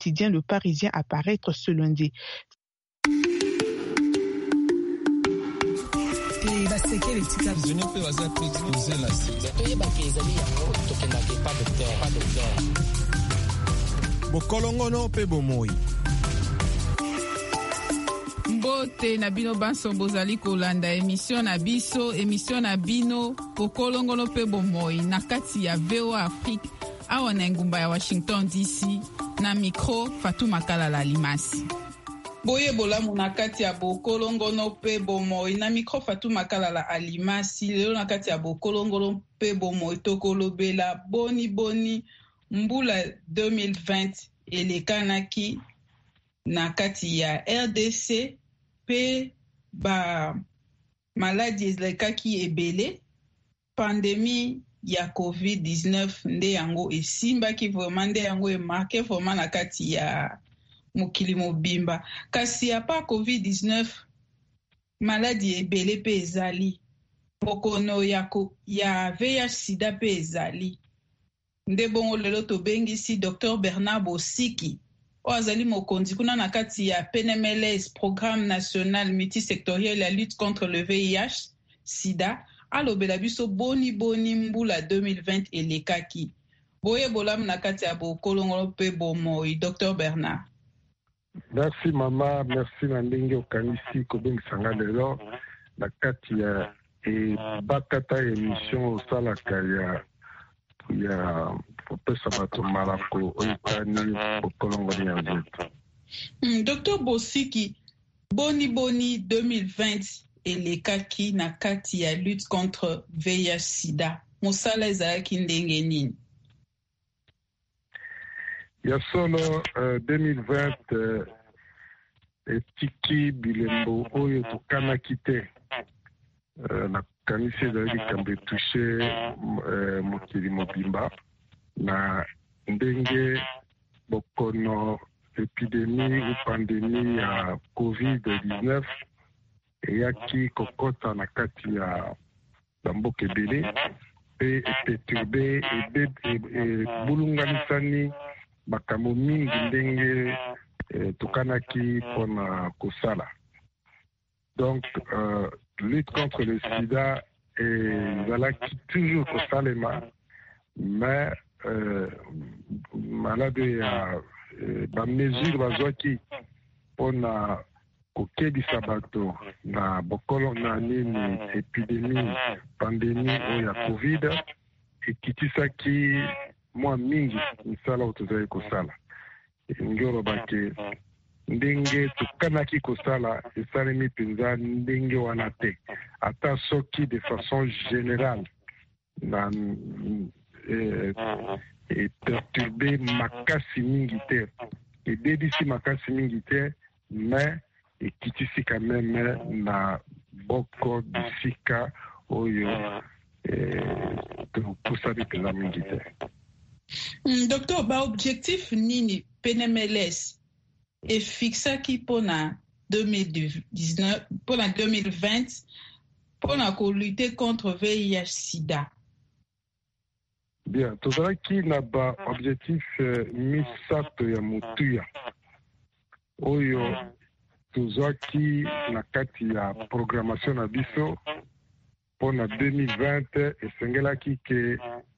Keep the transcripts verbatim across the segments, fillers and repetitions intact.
quotidien Le Parisien à paraître ce lundi. Bokolongono pe bomoi. Mbote na bino banso bozali kolanda émission na biso émission na bino bokolongono pe bomoi na kati ya V O A Afrique awa na ngumba ya Washington D C na micro Fatou Makalala Limasi. Boye bolamu na kati ya bokolongono pe bomoi na micro Fatou Makalala Alimasi. Lelo na kati ya bokolongono pe bomoi tokolobela boni boni mbula deux mille vingt elekanaki na kati ya R D C pe ba maladi ezalekaki ebele. Pandémie ya covid dix-neuf nde yango esimbaki vraiment nde yango emarke vraiment na kati ya mokili mobimba. Kasi ya pa covid dix-neuf maladi ebele pe ezali. Bokono ya, ya V I H sida pe ezali. Nde bongo lelo tobengisi Docteur Bernard Bosiki o azali mokonzi kuna na kati ya P N M L S, Programme National Multisectoriel la lutte contre le V I H sida, alobela biso boni boni mbula deux mille vingt elekaki. Boye bolam na kati ya bokolongolo pe bomoi. Docteur Bernard. Merci mama, merci na ndenge okanisi kobengisa lelo na kati ya e bakata émission osalaka ya ya popesa bato malako oyitani bokolongoli ya nzeto. Mm, Docteur Bosiki, boni boni deux mille vingt elekaki na kati ya lutte contre V I H sida. Mosala ezalaki ndenge nini? Ya solo uh, deux mille vingt uh, etiki bilembo oyo tokanaki te uh, na kanisi ezalaki kambe touche uh, mokili mobimba na ndenge bokono epidemie ou pandémie ya covid dix-neuf eyaki kokota na kati ya bamboka ebele pe eperturbe ebulunganisani makambo mingi ndenge eh, tokanaki mpona kosala. Donc euh, lutte contre le sida ezalaki toujours kosalema, mais euh, malade ya eh, bamesure bazwaki mpona kokebisa bato na bokolo na nini epidemie pandemie oyo ya covid ekitisaki mwa mingi misala oyo tozali kosala. Elingi olobake ndenge tokanaki kosala esalemi mpenza ndenge wana te, ata soki de façon générale na eh, eperturbe makasi mingi te, ededisi makasi mingi te, mais ekitisi quand même na boko bisika oyo eh, topusani mpenza mingi te. Mm, Docteur, ba objectif nini P N M L S e fixaki pona deux mille dix-neuf, pona deux mille vingt, pona ko lutter contre V I H sida? Bien, tozalaki na ba objectif uh, misato ya motuya oyo tozwaki na kati ya programmation na biso pona deux mille vingt. Esengelaki ke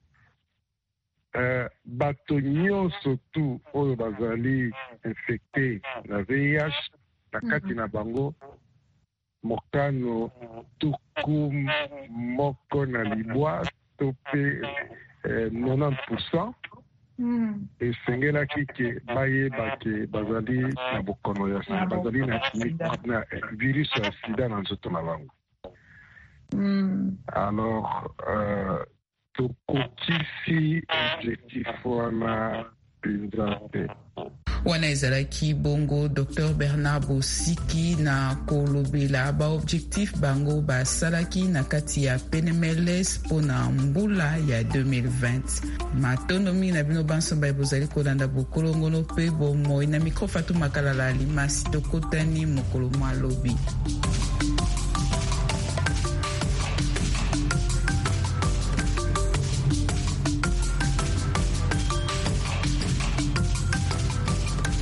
Uh, bato nyonso tu oyo bazali infecté na V I H na kati na bango mokano tuku moko na libwa to pe eh, quatre-vingt pour cent mm. Esengelaki ke bayeba ke bazali na bokono ya sida, bazali na, na virus ya sida na nzoto na bango. mm. Alors euh, tokokisi objectif wana mpenza te. Wana ezalaki bongo Docteur Bernard Bosiki na kolobela ba objectif bango basalaki na kati ya P N M L S pona mbula ya deux mille vingt. Matonomi na bino banso ba bozali kolanda bokolongono pe bomoi na micro Fatou Makalala Limasi tokotani mokolo malobi.